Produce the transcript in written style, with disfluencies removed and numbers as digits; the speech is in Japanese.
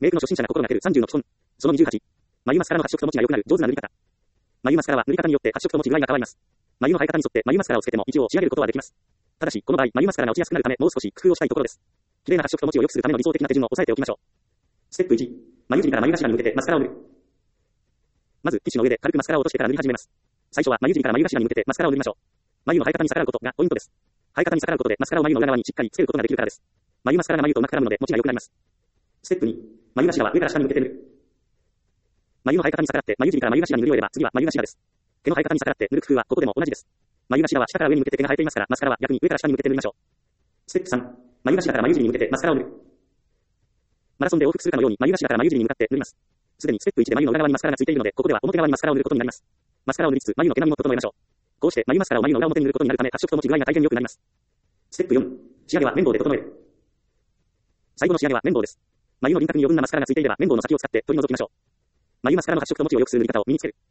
メイクの初心者が心がける30の基本。その28。眉マスカラの発色と持ちが良くなる上手な塗り方。眉マスカラは塗り方によって発色と持ち具合が変わります。眉の生え方に沿って眉マスカラをつけても一応仕上げることはできます。ただし、この場合、眉マスカラが落ちやすくなるため、もう少し工夫をしたいところです。綺麗な発色と持ちを良くするための理想的な手順を押さえておきましょう。ステップ1。眉尻から眉頭に向けてマスカラを塗る。まず、ティッシュの上で軽くマスカラを落としてから塗り始めます。最初は眉尻から眉頭に向けてマスカラを塗りましょう。眉の生え方に逆らうことがポイントです。生え方に逆らうことでマスカラを眉の裏側にしっかりつけることができるからです。眉マスカラが眉とうまく絡むので持ちが良くなります。ステップ2。眉頭は上から下に向けて塗る。眉の生え方に逆らって眉尻から眉頭に塗り終えれば次は眉頭です。毛の生え方に逆らって塗る工夫はここでも同じです。眉頭は下から上に向けて毛が生えていますから、マスカラは逆に上から下に向けて塗りましょう。ステップ3。眉頭から眉尻に向けてマスカラを塗る。マラソンで往復するかのように眉頭から眉尻に向かって塗ります。すでにステップ1で眉の裏側にマスカラがついているので、ここでは表側にマスカラを塗ることになります。マスカラを塗りつつ眉の毛並みも整えましょう。こうして眉マスカラを眉の裏表に塗ることになるため、発色と持ち具合が大変良くなります。ステップ4。仕上げは綿棒で整える。最後の仕上げは綿棒です。眉の輪郭に余分なマスカラがついていれば綿棒の先を使って取り除きましょう。眉マスカラの発色と持ちを良くする塗り方を身につける。